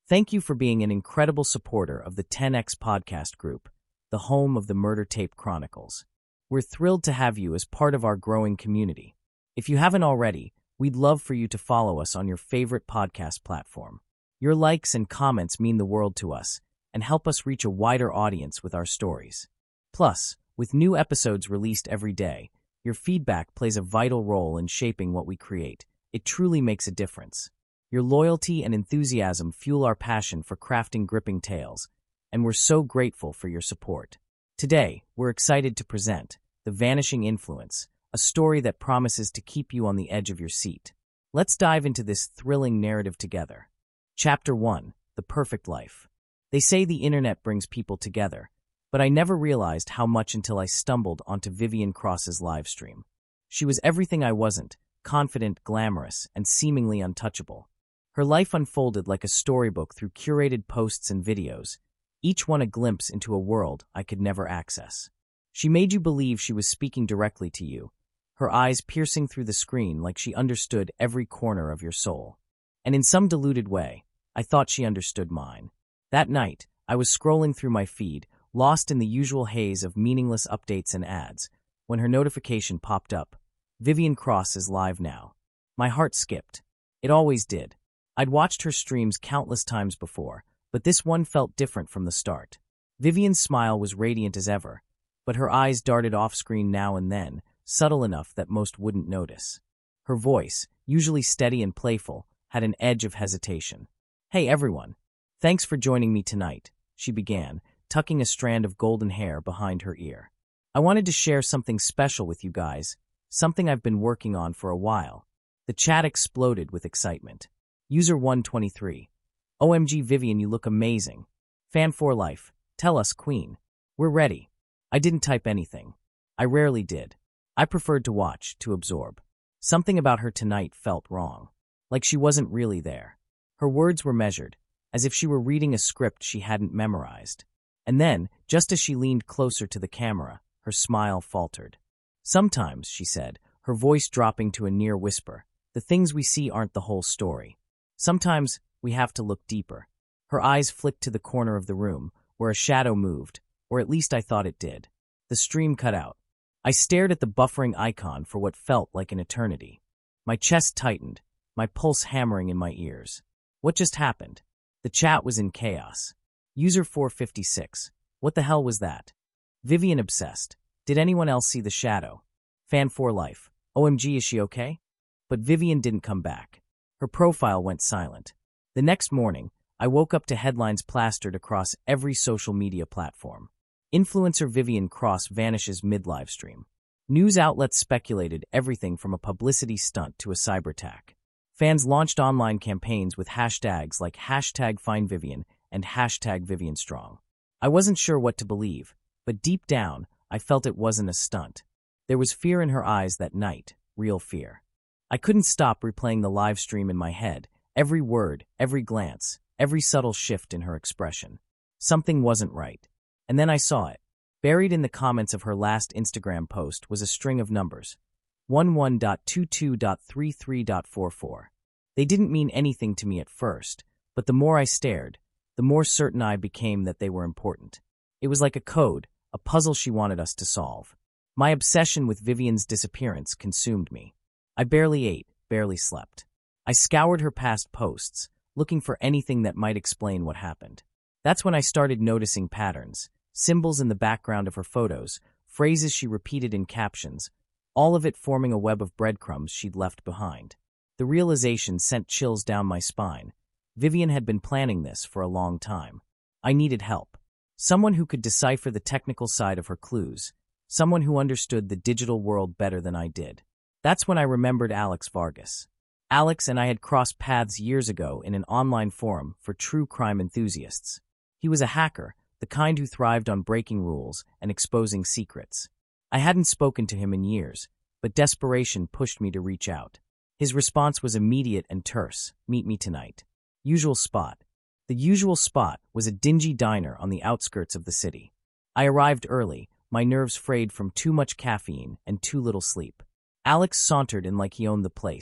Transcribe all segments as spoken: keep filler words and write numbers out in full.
Thank you for being an incredible supporter of the ten X Podcast Group, the home of the Murder Tape Chronicles. We're thrilled to have you as part of our growing community. If you haven't already, we'd love for you to follow us on your favorite podcast platform. Your likes and comments mean the world to us and help us reach a wider audience with our stories. Plus, with new episodes released every day, your feedback plays a vital role in shaping what we create. It truly makes a difference. Your loyalty and enthusiasm fuel our passion for crafting gripping tales, and we're so grateful for your support. Today, we're excited to present The Vanishing Influence, a story that promises to keep you on the edge of your seat. Let's dive into this thrilling narrative together. Chapter one, The Perfect Life. They say the internet brings people together, but I never realized how much until I stumbled onto Vivian Cross's livestream. She was everything I wasn't, confident, glamorous, and seemingly untouchable. Her life unfolded like a storybook through curated posts and videos, each one a glimpse into a world I could never access. She made you believe she was speaking directly to you, her eyes piercing through the screen like she understood every corner of your soul. And in some deluded way, I thought she understood mine. That night, I was scrolling through my feed, lost in the usual haze of meaningless updates and ads, when her notification popped up. Vivian Cross is live now. My heart skipped. It always did. I'd watched her streams countless times before, but this one felt different from the start. Vivian's smile was radiant as ever, but her eyes darted off-screen now and then, subtle enough that most wouldn't notice. Her voice, usually steady and playful, had an edge of hesitation. "Hey everyone, thanks for joining me tonight," she began, tucking a strand of golden hair behind her ear. "I wanted to share something special with you guys, something I've been working on for a while." The chat exploded with excitement. User one twenty-three. O M G Vivian, you look amazing. Fan for life. Tell us, Queen. We're ready. I didn't type anything. I rarely did. I preferred to watch, to absorb. Something about her tonight felt wrong. Like she wasn't really there. Her words were measured, as if she were reading a script she hadn't memorized. And then, just as she leaned closer to the camera, her smile faltered. "Sometimes," she said, her voice dropping to a near whisper, "the things we see aren't the whole story. Sometimes we have to look deeper." Her eyes flicked to the corner of the room, where a shadow moved, or at least I thought it did. The stream cut out. I stared at the buffering icon for what felt like an eternity. My chest tightened, my pulse hammering in my ears. What just happened? The chat was in chaos. User four fifty-six. What the hell was that? Vivian obsessed. Did anyone else see the shadow? Fan for life. O M G, is she okay? But Vivian didn't come back. Her profile went silent. The next morning, I woke up to headlines plastered across every social media platform. Influencer Vivian Cross vanishes mid-livestream. News outlets speculated everything from a publicity stunt to a cyber attack. Fans launched online campaigns with hashtags like hashtag FindVivian and hashtag VivianStrong. I wasn't sure what to believe, but deep down, I felt it wasn't a stunt. There was fear in her eyes that night, real fear. I couldn't stop replaying the live stream in my head, every word, every glance, every subtle shift in her expression. Something wasn't right. And then I saw it. Buried in the comments of her last Instagram post was a string of numbers. eleven dot twenty-two dot thirty-three dot forty-four. They didn't mean anything to me at first, but the more I stared, the more certain I became that they were important. It was like a code, a puzzle she wanted us to solve. My obsession with Vivian's disappearance consumed me. I barely ate, barely slept. I scoured her past posts, looking for anything that might explain what happened. That's when I started noticing patterns, symbols in the background of her photos, phrases she repeated in captions, all of it forming a web of breadcrumbs she'd left behind. The realization sent chills down my spine. Vivian had been planning this for a long time. I needed help. Someone who could decipher the technical side of her clues. Someone who understood the digital world better than I did. That's when I remembered Alex Vargas. Alex and I had crossed paths years ago in an online forum for true crime enthusiasts. He was a hacker, the kind who thrived on breaking rules and exposing secrets. I hadn't spoken to him in years, but desperation pushed me to reach out. His response was immediate and terse. "Meet me tonight." Usual spot. The usual spot was a dingy diner on the outskirts of the city. I arrived early, my nerves frayed from too much caffeine and too little sleep. Alex sauntered in like he owned the place,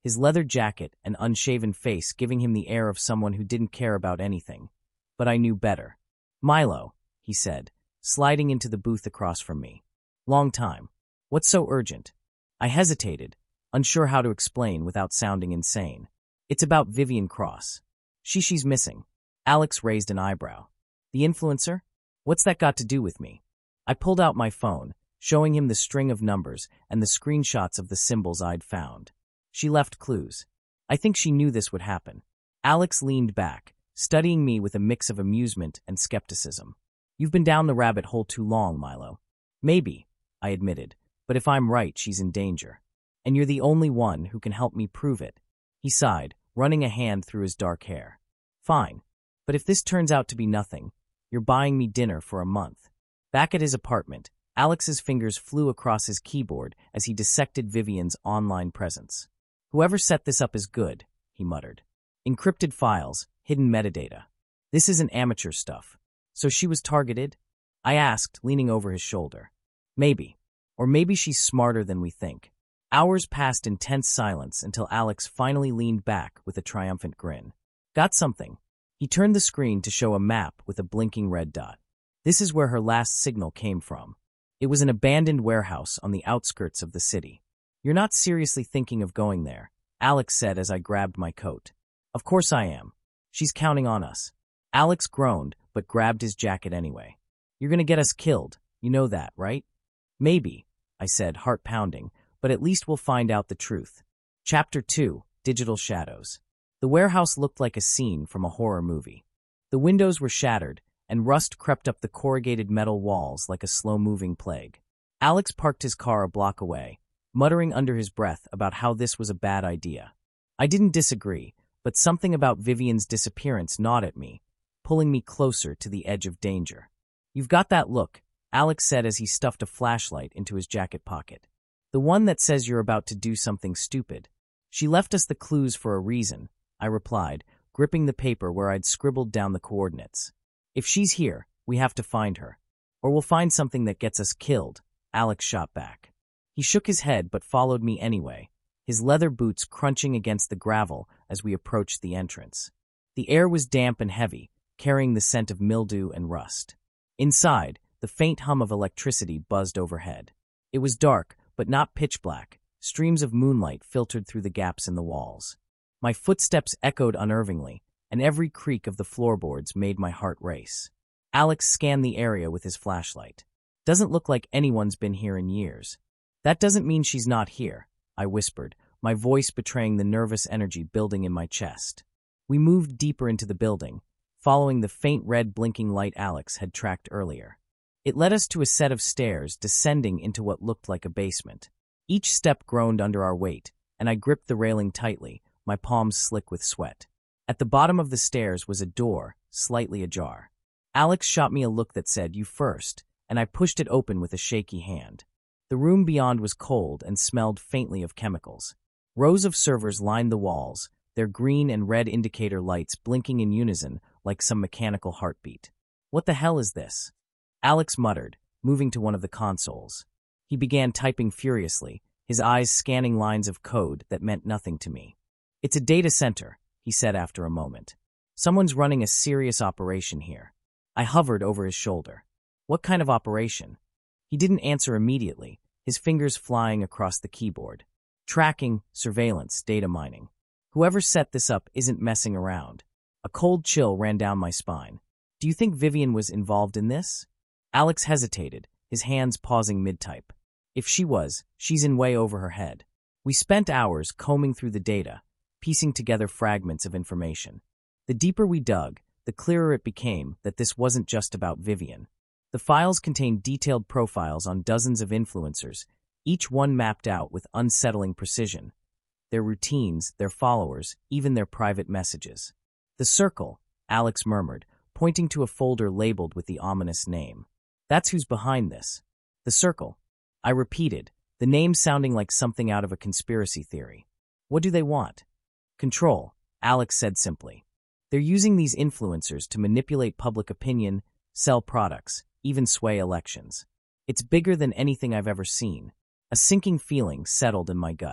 his leather jacket and unshaven face giving him the air of someone who didn't care about anything. But I knew better. "Milo," he said, sliding into the booth across from me. "Long time. What's so urgent?" I hesitated, unsure how to explain without sounding insane. "It's about Vivian Cross. She she's missing." Alex raised an eyebrow. "The influencer? What's that got to do with me?" I pulled out my phone, showing him the string of numbers and the screenshots of the symbols I'd found. "She left clues. I think she knew this would happen." Alex leaned back, studying me with a mix of amusement and skepticism. "You've been down the rabbit hole too long, Milo." "Maybe," I admitted, "but if I'm right, she's in danger. And you're the only one who can help me prove it." He sighed, running a hand through his dark hair. "Fine. But if this turns out to be nothing, you're buying me dinner for a month." Back at his apartment, Alex's fingers flew across his keyboard as he dissected Vivian's online presence. "Whoever set this up is good," he muttered. "Encrypted files, hidden metadata. This isn't amateur stuff." "So she was targeted?" I asked, leaning over his shoulder. "Maybe. Or maybe she's smarter than we think." Hours passed in tense silence until Alex finally leaned back with a triumphant grin. "Got something." He turned the screen to show a map with a blinking red dot. "This is where her last signal came from. It was an abandoned warehouse on the outskirts of the city." "You're not seriously thinking of going there," Alex said as I grabbed my coat. "Of course I am. She's counting on us." Alex groaned, but grabbed his jacket anyway. "You're gonna get us killed. You know that, right?" "Maybe," I said, heart pounding, "but at least we'll find out the truth." Chapter two, Digital Shadows. The warehouse looked like a scene from a horror movie. The windows were shattered, and rust crept up the corrugated metal walls like a slow-moving plague. Alex parked his car a block away, muttering under his breath about how this was a bad idea. I didn't disagree, but something about Vivian's disappearance gnawed at me, pulling me closer to the edge of danger. "You've got that look," Alex said as he stuffed a flashlight into his jacket pocket. "The one that says you're about to do something stupid." "She left us the clues for a reason," I replied, gripping the paper where I'd scribbled down the coordinates. "If she's here, we have to find her. Or we'll find something that gets us killed," Alex shot back. He shook his head but followed me anyway, his leather boots crunching against the gravel as we approached the entrance. The air was damp and heavy, carrying the scent of mildew and rust. Inside, the faint hum of electricity buzzed overhead. It was dark, but not pitch black. Streams of moonlight filtered through the gaps in the walls. My footsteps echoed unnervingly, and every creak of the floorboards made my heart race. Alex scanned the area with his flashlight. "Doesn't look like anyone's been here in years." "That doesn't mean she's not here," I whispered, my voice betraying the nervous energy building in my chest. We moved deeper into the building, following the faint red blinking light Alex had tracked earlier. It led us to a set of stairs descending into what looked like a basement. Each step groaned under our weight, and I gripped the railing tightly, my palms slick with sweat. At the bottom of the stairs was a door, slightly ajar. Alex shot me a look that said, "You first," and I pushed it open with a shaky hand. The room beyond was cold and smelled faintly of chemicals. Rows of servers lined the walls, their green and red indicator lights blinking in unison like some mechanical heartbeat. "What the hell is this?" Alex muttered, moving to one of the consoles. He began typing furiously, his eyes scanning lines of code that meant nothing to me. "It's a data center," he said after a moment. "Someone's running a serious operation here." I hovered over his shoulder. "What kind of operation?" He didn't answer immediately, his fingers flying across the keyboard. "Tracking, surveillance, data mining. Whoever set this up isn't messing around." A cold chill ran down my spine. "Do you think Vivian was involved in this?" Alex hesitated, his hands pausing mid-type. "If she was, she's in way over her head." We spent hours combing through the data, piecing together fragments of information. The deeper we dug, the clearer it became that this wasn't just about Vivian. The files contained detailed profiles on dozens of influencers, each one mapped out with unsettling precision. Their routines, their followers, even their private messages. "The Circle," Alex murmured, pointing to a folder labeled with the ominous name. "That's who's behind this." "The Circle," I repeated, the name sounding like something out of a conspiracy theory. "What do they want?" "Control," Alex said simply. "They're using these influencers to manipulate public opinion, sell products, even sway elections. It's bigger than anything I've ever seen." A sinking feeling settled in my gut.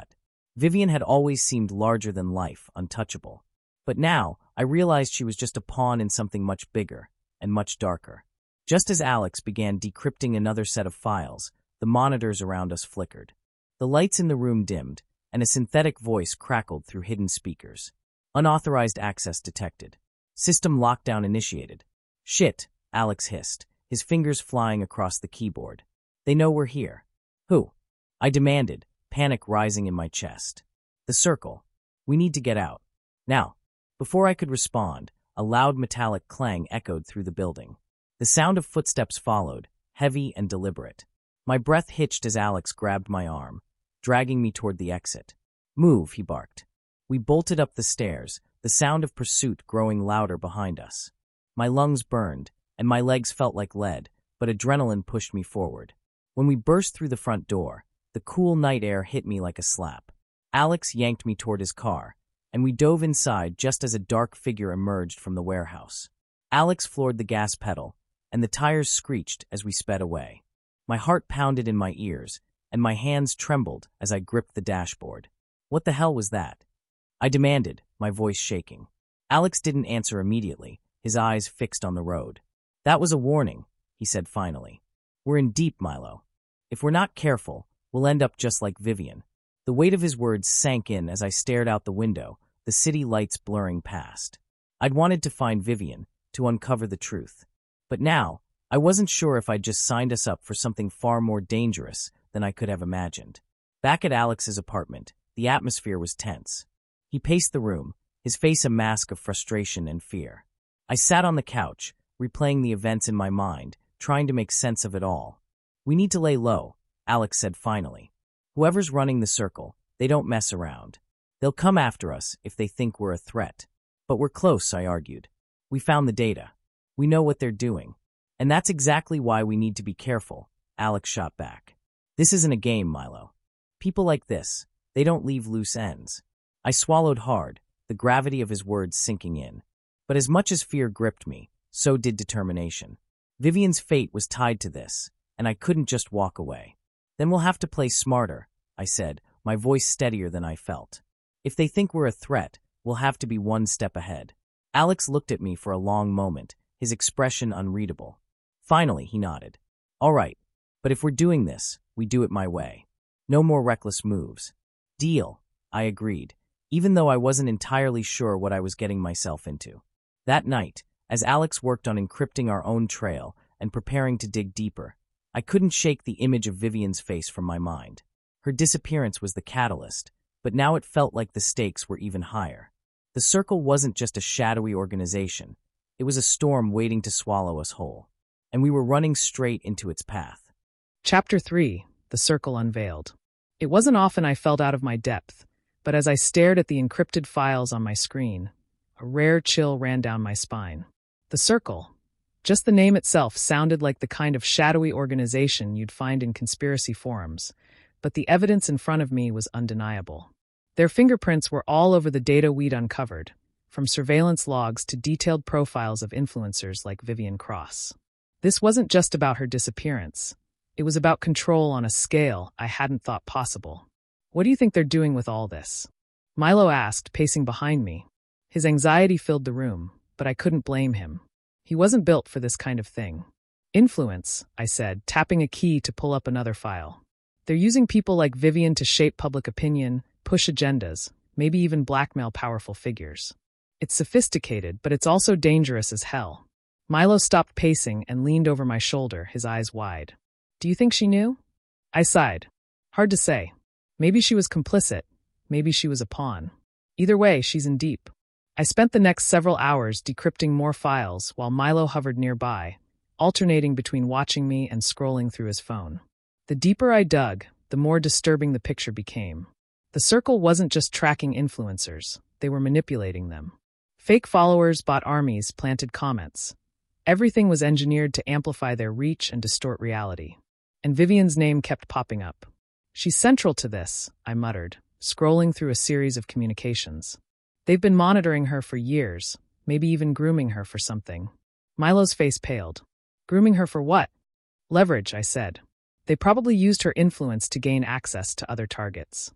Vivian had always seemed larger than life, untouchable. But now, I realized she was just a pawn in something much bigger and much darker. Just as Alex began decrypting another set of files, the monitors around us flickered. The lights in the room dimmed, and a synthetic voice crackled through hidden speakers. Unauthorized access detected. System lockdown initiated. Shit, Alex hissed, his fingers flying across the keyboard. They know we're here. Who? I demanded, panic rising in my chest. The Circle. We need to get out. Now. Before I could respond, a loud metallic clang echoed through the building. The sound of footsteps followed, heavy and deliberate. My breath hitched as Alex grabbed my arm, dragging me toward the exit. Move, he barked. We bolted up the stairs, the sound of pursuit growing louder behind us. My lungs burned, and my legs felt like lead, but adrenaline pushed me forward. When we burst through the front door, the cool night air hit me like a slap. Alex yanked me toward his car, and we dove inside just as a dark figure emerged from the warehouse. Alex floored the gas pedal, and the tires screeched as we sped away. My heart pounded in my ears, and my hands trembled as I gripped the dashboard. What the hell was that? I demanded, my voice shaking. Alex didn't answer immediately, his eyes fixed on the road. That was a warning, he said finally. We're in deep, Milo. If we're not careful, we'll end up just like Vivian. The weight of his words sank in as I stared out the window, the city lights blurring past. I'd wanted to find Vivian, to uncover the truth. But now, I wasn't sure if I'd just signed us up for something far more dangerous than I could have imagined. Back at Alex's apartment, the atmosphere was tense. He paced the room, his face a mask of frustration and fear. I sat on the couch, replaying the events in my mind, trying to make sense of it all. We need to lay low, Alex said finally. Whoever's running the Circle, they don't mess around. They'll come after us if they think we're a threat. But we're close, I argued. We found the data. We know what they're doing. And that's exactly why we need to be careful, Alex shot back. This isn't a game, Milo. People like this, they don't leave loose ends. I swallowed hard, the gravity of his words sinking in. But as much as fear gripped me, so did determination. Vivian's fate was tied to this, and I couldn't just walk away. Then we'll have to play smarter, I said, my voice steadier than I felt. If they think we're a threat, we'll have to be one step ahead. Alex looked at me for a long moment, his expression unreadable. Finally, he nodded. All right, but if we're doing this, we do it my way. No more reckless moves. Deal, I agreed, even though I wasn't entirely sure what I was getting myself into. That night, as Alex worked on encrypting our own trail and preparing to dig deeper, I couldn't shake the image of Vivian's face from my mind. Her disappearance was the catalyst, but now it felt like the stakes were even higher. The Circle wasn't just a shadowy organization. It was a storm waiting to swallow us whole, and we were running straight into its path. Chapter three. The Circle Unveiled. It wasn't often I felt out of my depth, but as I stared at the encrypted files on my screen, a rare chill ran down my spine. The Circle. Just the name itself sounded like the kind of shadowy organization you'd find in conspiracy forums, but the evidence in front of me was undeniable. Their fingerprints were all over the data we'd uncovered, from surveillance logs to detailed profiles of influencers like Vivian Cross. This wasn't just about her disappearance. It was about control on a scale I hadn't thought possible. What do you think they're doing with all this? Milo asked, pacing behind me. His anxiety filled the room, but I couldn't blame him. He wasn't built for this kind of thing. Influence, I said, tapping a key to pull up another file. They're using people like Vivian to shape public opinion, push agendas, maybe even blackmail powerful figures. It's sophisticated, but it's also dangerous as hell. Milo stopped pacing and leaned over my shoulder, his eyes wide. Do you think she knew? I sighed. Hard to say. Maybe she was complicit. Maybe she was a pawn. Either way, she's in deep. I spent the next several hours decrypting more files while Milo hovered nearby, alternating between watching me and scrolling through his phone. The deeper I dug, the more disturbing the picture became. The Circle wasn't just tracking influencers, they were manipulating them. Fake followers bought armies, planted comments. Everything was engineered to amplify their reach and distort reality. And Vivian's name kept popping up. She's central to this, I muttered, scrolling through a series of communications. They've been monitoring her for years, maybe even grooming her for something. Milo's face paled. Grooming her for what? Leverage, I said. They probably used her influence to gain access to other targets.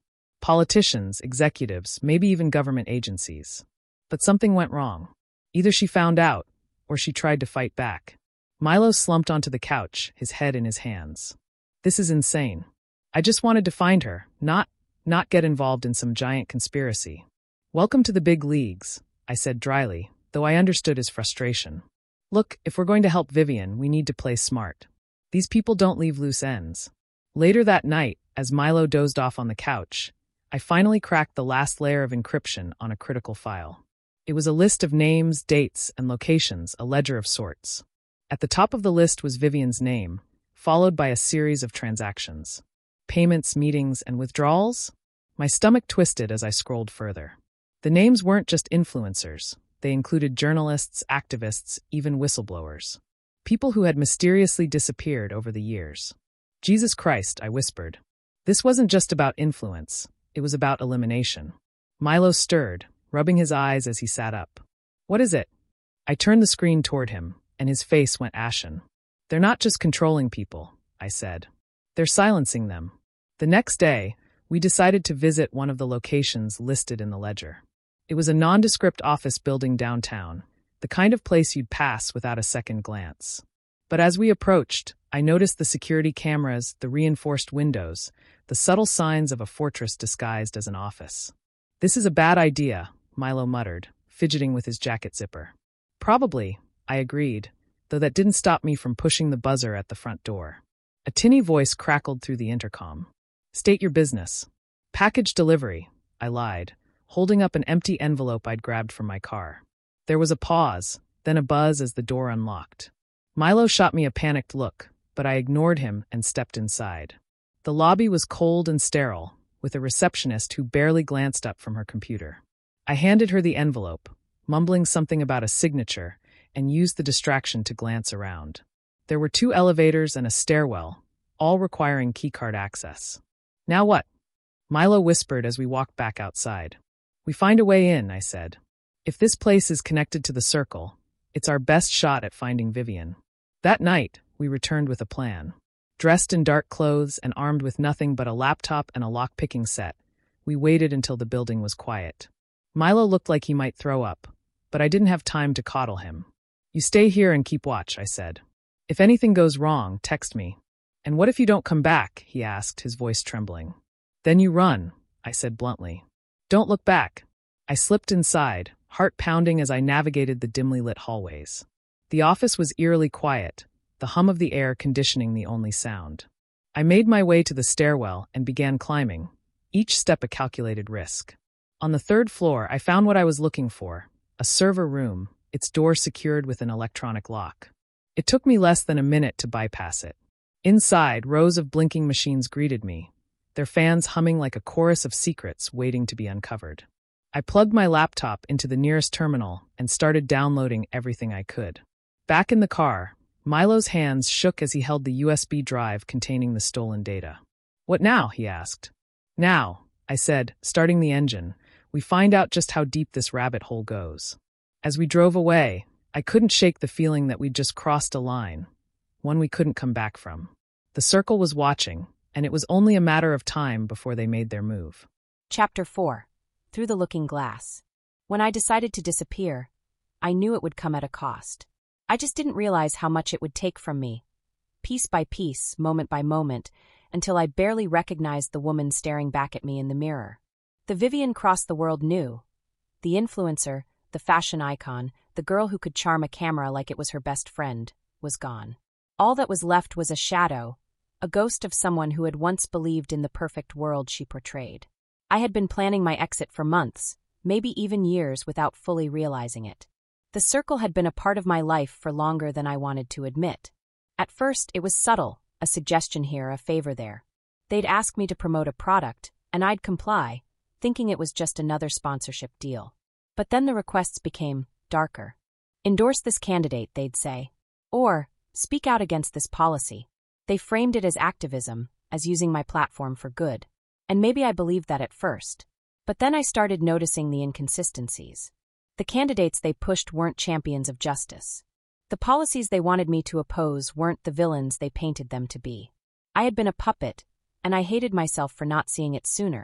Politicians, executives, maybe even government agencies. But something went wrong. Either she found out, or she tried to fight back. Milo slumped onto the couch, his head in his hands. This is insane. I just wanted to find her, not, not get involved in some giant conspiracy. Welcome to the big leagues, I said dryly, though I understood his frustration. Look, if we're going to help Vivian, we need to play smart. These people don't leave loose ends. Later that night, as Milo dozed off on the couch, I finally cracked the last layer of encryption on a critical file. It was a list of names, dates, and locations, a ledger of sorts. At the top of the list was Vivian's name, followed by a series of transactions. Payments, meetings, and withdrawals? My stomach twisted as I scrolled further. The names weren't just influencers. They included journalists, activists, even whistleblowers. People who had mysteriously disappeared over the years. Jesus Christ, I whispered. This wasn't just about influence. It was about elimination. Milo stirred, rubbing his eyes as he sat up. What is it? I turned the screen toward him, and his face went ashen. They're not just controlling people, I said. They're silencing them. The next day, we decided to visit one of the locations listed in the ledger. It was a nondescript office building downtown, the kind of place you'd pass without a second glance. But as we approached, I noticed the security cameras, the reinforced windows, the subtle signs of a fortress disguised as an office. This is a bad idea, Milo muttered, fidgeting with his jacket zipper. Probably, I agreed, though that didn't stop me from pushing the buzzer at the front door. A tinny voice crackled through the intercom. State your business. Package delivery, I lied, holding up an empty envelope I'd grabbed from my car. There was a pause, then a buzz as the door unlocked. Milo shot me a panicked look, but I ignored him and stepped inside. The lobby was cold and sterile, with a receptionist who barely glanced up from her computer. I handed her the envelope, mumbling something about a signature, and used the distraction to glance around. There were two elevators and a stairwell, all requiring keycard access. Now what? Milo whispered as we walked back outside. We find a way in, I said. If this place is connected to the circle, it's our best shot at finding Vivian. That night, we returned with a plan. Dressed in dark clothes and armed with nothing but a laptop and a lock-picking set, we waited until the building was quiet. Milo looked like he might throw up, but I didn't have time to coddle him. You stay here and keep watch, I said. If anything goes wrong, text me. And what if you don't come back? He asked, his voice trembling. Then you run, I said bluntly. Don't look back. I slipped inside, heart pounding as I navigated the dimly lit hallways. The office was eerily quiet, the hum of the air conditioning the only sound. I made my way to the stairwell and began climbing, each step a calculated risk. On the third floor, I found what I was looking for, a server room, its door secured with an electronic lock. It took me less than a minute to bypass it. Inside, rows of blinking machines greeted me, their fans humming like a chorus of secrets waiting to be uncovered. I plugged my laptop into the nearest terminal and started downloading everything I could. Back in the car, Milo's hands shook as he held the U S B drive containing the stolen data. What now? He asked. Now, I said, starting the engine, we find out just how deep this rabbit hole goes. As we drove away, I couldn't shake the feeling that we'd just crossed a line, one we couldn't come back from. The circle was watching, and it was only a matter of time before they made their move. Chapter four. Through the Looking Glass. When I decided to disappear, I knew it would come at a cost. I just didn't realize how much it would take from me, piece by piece, moment by moment, until I barely recognized the woman staring back at me in the mirror. The Vivian crossed the world knew. The influencer, the fashion icon, the girl who could charm a camera like it was her best friend, was gone. All that was left was a shadow, a ghost of someone who had once believed in the perfect world she portrayed. I had been planning my exit for months, maybe even years, without fully realizing it. The circle had been a part of my life for longer than I wanted to admit. At first, it was subtle, a suggestion here, a favor there. They'd ask me to promote a product, and I'd comply, thinking it was just another sponsorship deal. But then the requests became darker. Endorse this candidate, they'd say. Or, speak out against this policy. They framed it as activism, as using my platform for good. And maybe I believed that at first. But then I started noticing the inconsistencies. The candidates they pushed weren't champions of justice. The policies they wanted me to oppose weren't the villains they painted them to be. I had been a puppet, and I hated myself for not seeing it sooner.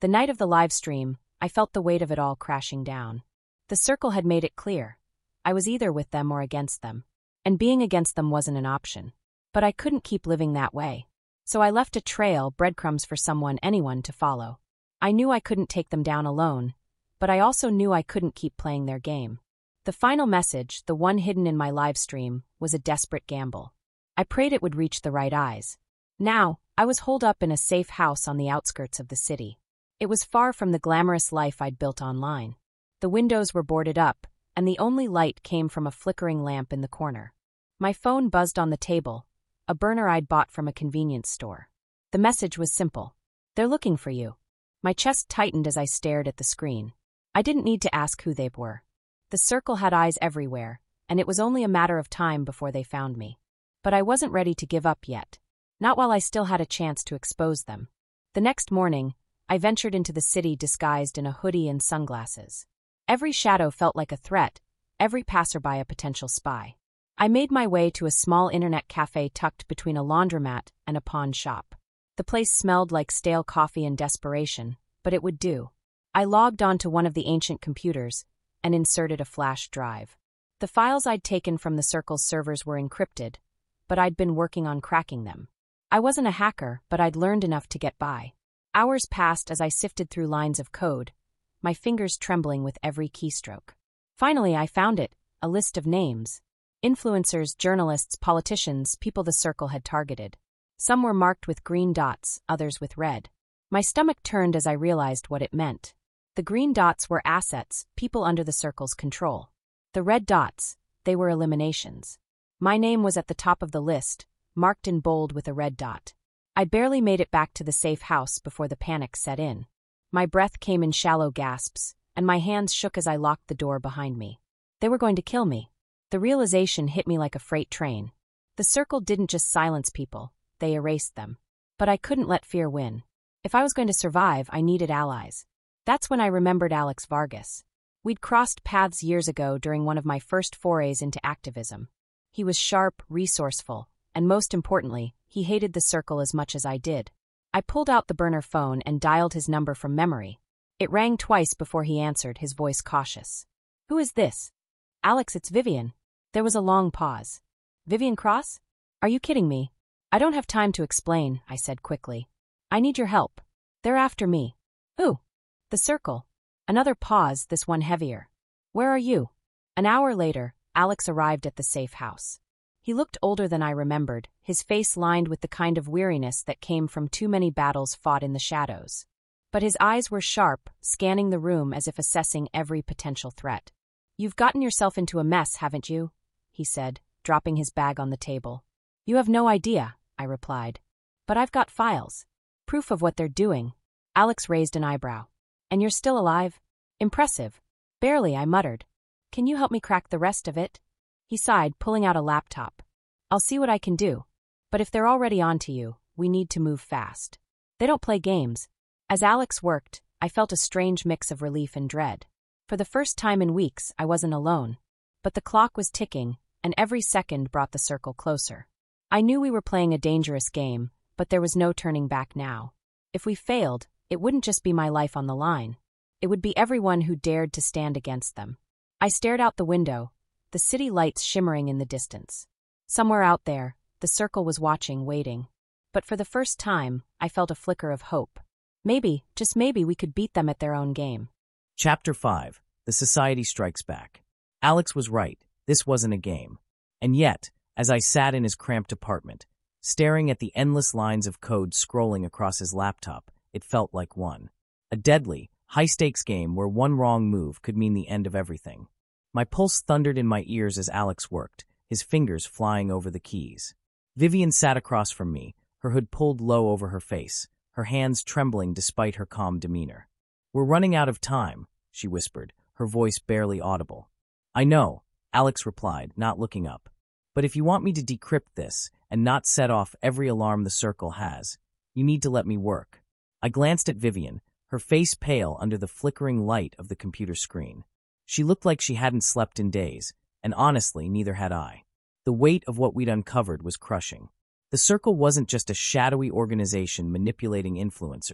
The night of the live stream, I felt the weight of it all crashing down. The circle had made it clear. I was either with them or against them. And being against them wasn't an option. But I couldn't keep living that way. So I left a trail, breadcrumbs for someone, anyone to follow. I knew I couldn't take them down alone, but I also knew I couldn't keep playing their game. The final message, the one hidden in my live stream, was a desperate gamble. I prayed it would reach the right eyes. Now, I was holed up in a safe house on the outskirts of the city. It was far from the glamorous life I'd built online. The windows were boarded up, and the only light came from a flickering lamp in the corner. My phone buzzed on the table, a burner I'd bought from a convenience store. The message was simple. "They're looking for you." My chest tightened as I stared at the screen. I didn't need to ask who they were. The circle had eyes everywhere, and it was only a matter of time before they found me. But I wasn't ready to give up yet. Not while I still had a chance to expose them. The next morning, I ventured into the city disguised in a hoodie and sunglasses. Every shadow felt like a threat, every passerby a potential spy. I made my way to a small internet cafe tucked between a laundromat and a pawn shop. The place smelled like stale coffee and desperation, but it would do. I logged onto one of the ancient computers and inserted a flash drive. The files I'd taken from the Circle's servers were encrypted, but I'd been working on cracking them. I wasn't a hacker, but I'd learned enough to get by. Hours passed as I sifted through lines of code, my fingers trembling with every keystroke. Finally, I found it, a list of names. Influencers, journalists, politicians, people the Circle had targeted. Some were marked with green dots, others with red. My stomach turned as I realized what it meant. The green dots were assets, people under the Circle's control. The red dots, they were eliminations. My name was at the top of the list, marked in bold with a red dot. I barely made it back to the safe house before the panic set in. My breath came in shallow gasps, and my hands shook as I locked the door behind me. They were going to kill me. The realization hit me like a freight train. The Circle didn't just silence people, they erased them. But I couldn't let fear win. If I was going to survive, I needed allies. That's when I remembered Alex Vargas. We'd crossed paths years ago during one of my first forays into activism. He was sharp, resourceful, and most importantly, he hated the Circle as much as I did. I pulled out the burner phone and dialed his number from memory. It rang twice before he answered, his voice cautious. "Who is this?" "Alex, it's Vivian." There was a long pause. "Vivian Cross? Are you kidding me?" "I don't have time to explain," I said quickly. "I need your help. They're after me." "Who?" "The Circle." Another pause, this one heavier. "Where are you?" An hour later, Alex arrived at the safe house. He looked older than I remembered, his face lined with the kind of weariness that came from too many battles fought in the shadows. But his eyes were sharp, scanning the room as if assessing every potential threat. "You've gotten yourself into a mess, haven't you?" he said, dropping his bag on the table. "You have no idea," I replied. "But I've got files. Proof of what they're doing." Alex raised an eyebrow. "And you're still alive? Impressive." "Barely," I muttered. "Can you help me crack the rest of it?" He sighed, pulling out a laptop. "I'll see what I can do. But if they're already onto you, we need to move fast. They don't play games." As Alex worked, I felt a strange mix of relief and dread. For the first time in weeks, I wasn't alone. But the clock was ticking, and every second brought the Circle closer. I knew we were playing a dangerous game, but there was no turning back now. If we failed, it wouldn't just be my life on the line. It would be everyone who dared to stand against them. I stared out the window, the city lights shimmering in the distance. Somewhere out there, the Circle was watching, waiting. But for the first time, I felt a flicker of hope. Maybe, just maybe, we could beat them at their own game. Chapter five. The Society Strikes Back. Alex was right. This wasn't a game. And yet, as I sat in his cramped apartment, staring at the endless lines of code scrolling across his laptop, it felt like one. A deadly, high-stakes game where one wrong move could mean the end of everything. My pulse thundered in my ears as Alex worked, his fingers flying over the keys. Vivian sat across from me, her hood pulled low over her face, her hands trembling despite her calm demeanor. "We're running out of time," she whispered, her voice barely audible. "I know," Alex replied, not looking up. "But if you want me to decrypt this and not set off every alarm the Circle has, you need to let me work." I glanced at Vivian, her face pale under the flickering light of the computer screen. She looked like she hadn't slept in days, and honestly, neither had I. The weight of what we'd uncovered was crushing. The Circle wasn't just a shadowy organization manipulating influencers.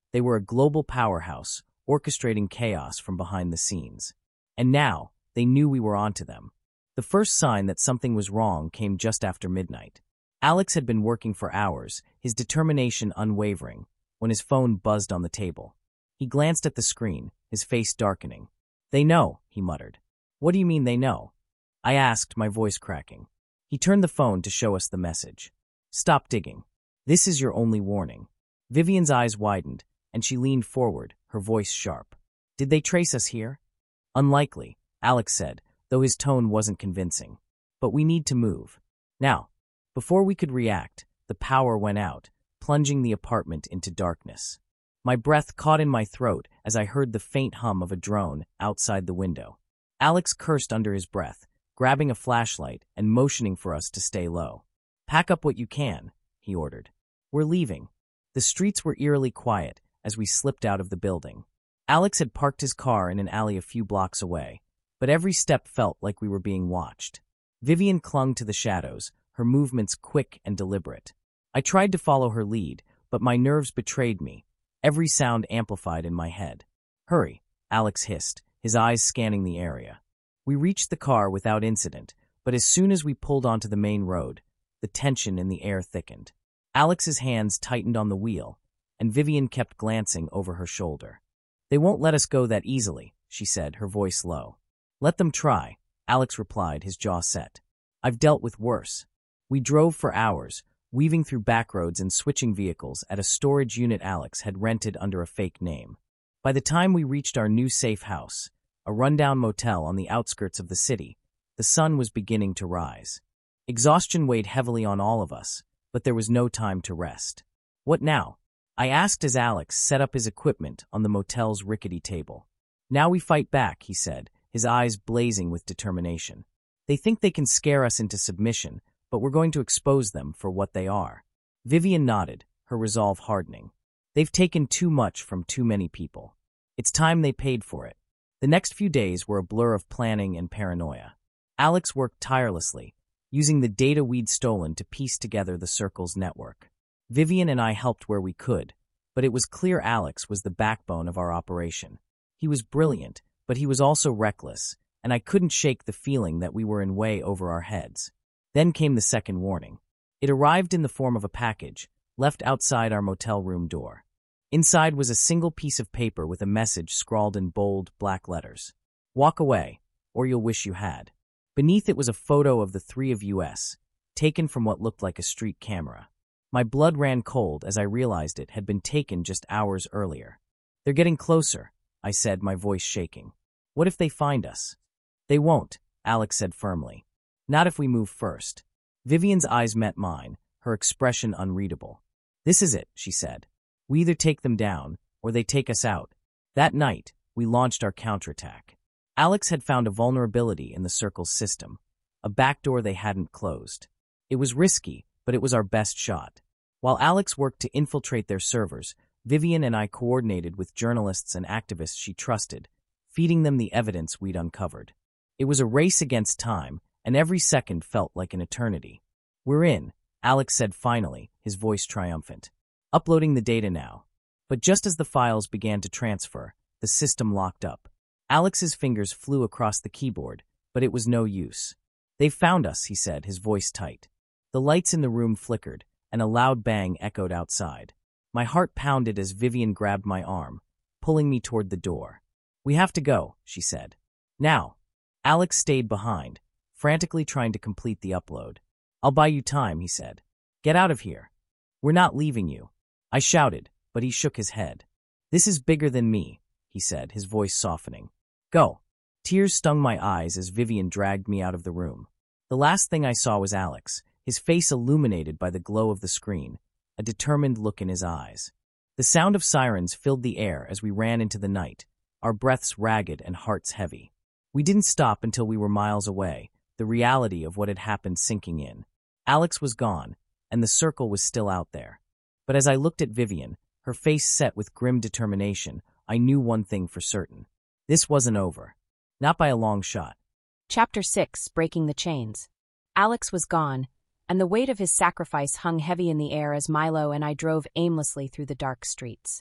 They were a global powerhouse, orchestrating chaos from behind the scenes. And now, they knew we were onto them. The first sign that something was wrong came just after midnight. Alex had been working for hours, his determination unwavering, when his phone buzzed on the table. He glanced at the screen, his face darkening. "They know," he muttered. "What do you mean they know?" I asked, my voice cracking. He turned the phone to show us the message. "Stop digging. This is your only warning." Vivian's eyes widened, and she leaned forward, her voice sharp. "Did they trace us here?" "Unlikely," Alex said, though his tone wasn't convincing. "But we need to move. Now." Before we could react, the power went out, plunging the apartment into darkness. My breath caught in my throat as I heard the faint hum of a drone outside the window. Alex cursed under his breath, grabbing a flashlight and motioning for us to stay low. "Pack up what you can," he ordered. "We're leaving." The streets were eerily quiet as we slipped out of the building. Alex had parked his car in an alley a few blocks away, but every step felt like we were being watched. Vivian clung to the shadows, her movements quick and deliberate. I tried to follow her lead, but my nerves betrayed me, every sound amplified in my head. "Hurry," Alex hissed, his eyes scanning the area. We reached the car without incident, but as soon as we pulled onto the main road, the tension in the air thickened. Alex's hands tightened on the wheel, and Vivian kept glancing over her shoulder. "They won't let us go that easily," she said, her voice low. "Let them try," Alex replied, his jaw set. "I've dealt with worse." We drove for hours, weaving through backroads and switching vehicles at a storage unit Alex had rented under a fake name. By the time we reached our new safe house, a rundown motel on the outskirts of the city, the sun was beginning to rise. Exhaustion weighed heavily on all of us, but there was no time to rest. "What now?" I asked as Alex set up his equipment on the motel's rickety table. "Now we fight back," he said, his eyes blazing with determination. "They think they can scare us into submission, but we're going to expose them for what they are." Vivian nodded, her resolve hardening. "They've taken too much from too many people. It's time they paid for it." The next few days were a blur of planning and paranoia. Alex worked tirelessly, using the data we'd stolen to piece together the Circle's network. Vivian and I helped where we could, but it was clear Alex was the backbone of our operation. He was brilliant, but he was also reckless, and I couldn't shake the feeling that we were in way over our heads. Then came the second warning. It arrived in the form of a package, left outside our motel room door. Inside was a single piece of paper with a message scrawled in bold, black letters. "Walk away, or you'll wish you had." Beneath it was a photo of the three of us, taken from what looked like a street camera. My blood ran cold as I realized it had been taken just hours earlier. "They're getting closer," I said, my voice shaking. "What if they find us?" "They won't," Alex said firmly. "Not if we move first." Vivian's eyes met mine, her expression unreadable. "This is it," she said. "We either take them down, or they take us out." That night, we launched our counterattack. Alex had found a vulnerability in the Circle's system, a backdoor they hadn't closed. It was risky, but it was our best shot. While Alex worked to infiltrate their servers, Vivian and I coordinated with journalists and activists she trusted, feeding them the evidence we'd uncovered. It was a race against time, and every second felt like an eternity. "We're in," Alex said finally, his voice triumphant. "Uploading the data now." But just as the files began to transfer, the system locked up. Alex's fingers flew across the keyboard, but it was no use. "They've found us," he said, his voice tight. The lights in the room flickered, and a loud bang echoed outside. My heart pounded as Vivian grabbed my arm, pulling me toward the door. "We have to go," she said. "Now." Alex stayed behind, frantically trying to complete the upload. "I'll buy you time," he said. "Get out of here." "We're not leaving you." I shouted, but he shook his head. "This is bigger than me," he said, his voice softening. "Go." Tears stung my eyes as Vivian dragged me out of the room. The last thing I saw was Alex, his face illuminated by the glow of the screen, a determined look in his eyes. The sound of sirens filled the air as we ran into the night, our breaths ragged and hearts heavy. We didn't stop until we were miles away, the reality of what had happened sinking in. Alex was gone, and the Circle was still out there. But as I looked at Vivian, her face set with grim determination, I knew one thing for certain. This wasn't over. Not by a long shot. Chapter six, Breaking the Chains. Alex was gone, and the weight of his sacrifice hung heavy in the air as Milo and I drove aimlessly through the dark streets.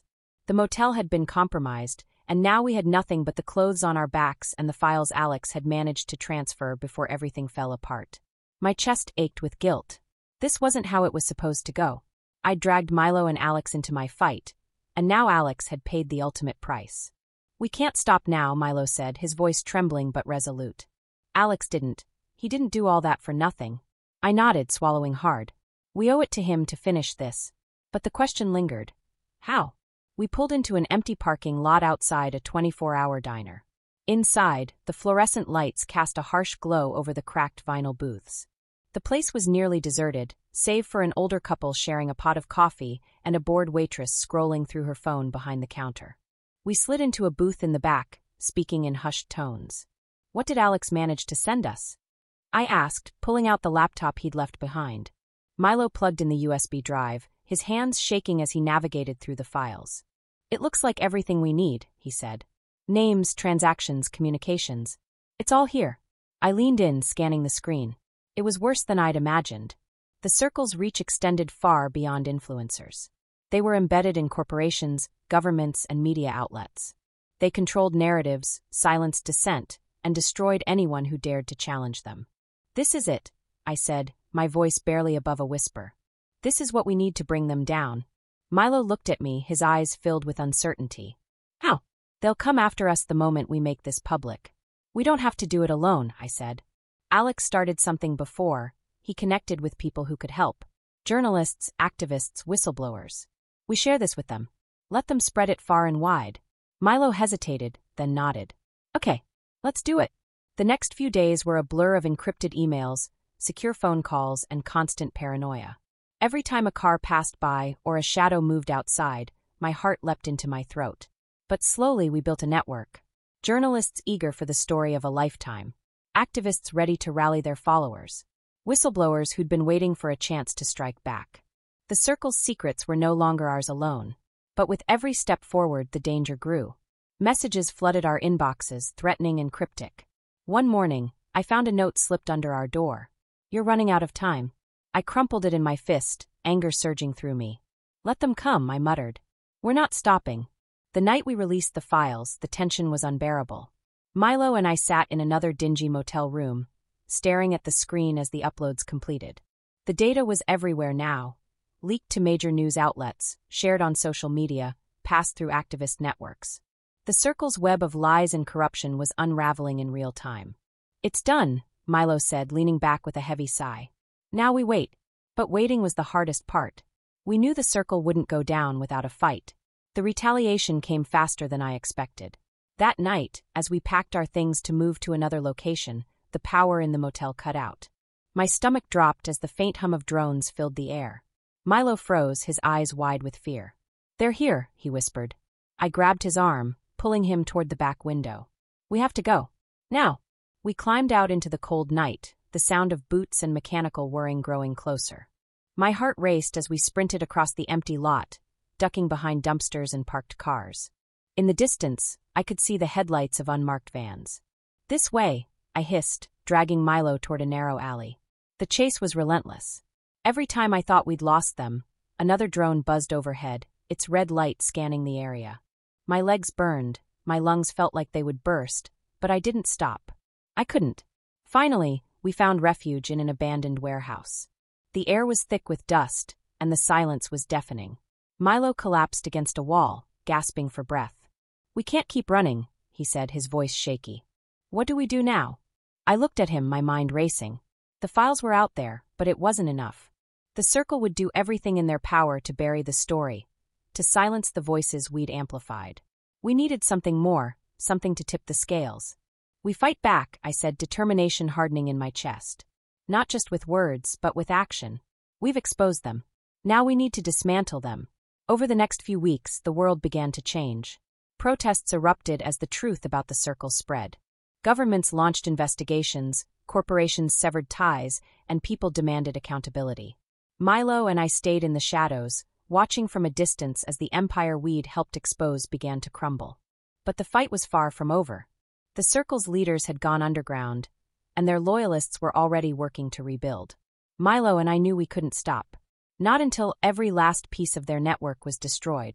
The motel had been compromised, and now we had nothing but the clothes on our backs and the files Alex had managed to transfer before everything fell apart. My chest ached with guilt. This wasn't how it was supposed to go. I'd dragged Milo and Alex into my fight, and now Alex had paid the ultimate price. "We can't stop now," Milo said, his voice trembling but resolute. "Alex didn't. He didn't do all that for nothing." I nodded, swallowing hard. We owe it to him to finish this. But the question lingered. How? We pulled into an empty parking lot outside a twenty-four hour diner. Inside, the fluorescent lights cast a harsh glow over the cracked vinyl booths. The place was nearly deserted, save for an older couple sharing a pot of coffee and a bored waitress scrolling through her phone behind the counter. We slid into a booth in the back, speaking in hushed tones. "What did Alex manage to send us?" I asked, pulling out the laptop he'd left behind. Milo plugged in the U S B drive, his hands shaking as he navigated through the files. "It looks like everything we need," he said. "Names, transactions, communications. It's all here." I leaned in, scanning the screen. It was worse than I'd imagined. The circle's reach extended far beyond influencers. They were embedded in corporations, governments, and media outlets. They controlled narratives, silenced dissent, and destroyed anyone who dared to challenge them. "This is it," I said, my voice barely above a whisper. "This is what we need to bring them down." Milo looked at me, his eyes filled with uncertainty. "How?" "They'll come after us the moment we make this public." "We don't have to do it alone," I said. Alex started something before. He connected with people who could help. Journalists, activists, whistleblowers. "We share this with them. Let them spread it far and wide." Milo hesitated, then nodded. "Okay, let's do it." The next few days were a blur of encrypted emails, secure phone calls, and constant paranoia. Every time a car passed by or a shadow moved outside, my heart leapt into my throat. But slowly we built a network. Journalists eager for the story of a lifetime. Activists ready to rally their followers. Whistleblowers who'd been waiting for a chance to strike back. The circle's secrets were no longer ours alone. But with every step forward, the danger grew. Messages flooded our inboxes, threatening and cryptic. One morning, I found a note slipped under our door. "You're running out of time." I crumpled it in my fist, anger surging through me. "Let them come," I muttered. "We're not stopping." The night we released the files, the tension was unbearable. Milo and I sat in another dingy motel room, staring at the screen as the uploads completed. The data was everywhere now, leaked to major news outlets, shared on social media, passed through activist networks. The circle's web of lies and corruption was unraveling in real time. "It's done," Milo said, leaning back with a heavy sigh. "Now we wait." But waiting was the hardest part. We knew the circle wouldn't go down without a fight. The retaliation came faster than I expected. That night, as we packed our things to move to another location, the power in the motel cut out. My stomach dropped as the faint hum of drones filled the air. Milo froze, his eyes wide with fear. "They're here," he whispered. I grabbed his arm, pulling him toward the back window. "We have to go. Now." We climbed out into the cold night, the sound of boots and mechanical whirring growing closer. My heart raced as we sprinted across the empty lot, ducking behind dumpsters and parked cars. In the distance, I could see the headlights of unmarked vans. "This way," I hissed, dragging Milo toward a narrow alley. The chase was relentless. Every time I thought we'd lost them, another drone buzzed overhead, its red light scanning the area. My legs burned, my lungs felt like they would burst, but I didn't stop. I couldn't. Finally, we found refuge in an abandoned warehouse. The air was thick with dust, and the silence was deafening. Milo collapsed against a wall, gasping for breath. "We can't keep running," he said, his voice shaky. "What do we do now?" I looked at him, my mind racing. The files were out there, but it wasn't enough. The circle would do everything in their power to bury the story, to silence the voices we'd amplified. We needed something more, something to tip the scales. "We fight back," I said, determination hardening in my chest. "Not just with words, but with action. We've exposed them. Now we need to dismantle them." Over the next few weeks, the world began to change. Protests erupted as the truth about the circle spread. Governments launched investigations, corporations severed ties, and people demanded accountability. Milo and I stayed in the shadows, watching from a distance as the empire we'd helped expose began to crumble. But the fight was far from over. The circle's leaders had gone underground, and their loyalists were already working to rebuild. Milo and I knew we couldn't stop. Not until every last piece of their network was destroyed.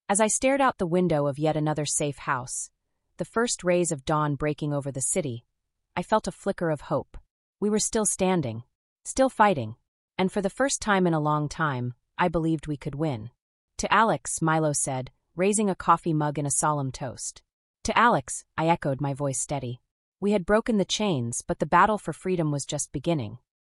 As I stared out the window of yet another safe house, the first rays of dawn breaking over the city, I felt a flicker of hope. We were still standing, still fighting, and for the first time in a long time, I believed we could win. To Alex, Milo said, raising a coffee mug in a solemn toast. To Alex, I echoed, my voice steady. We had broken the chains, but the battle for freedom was just beginning.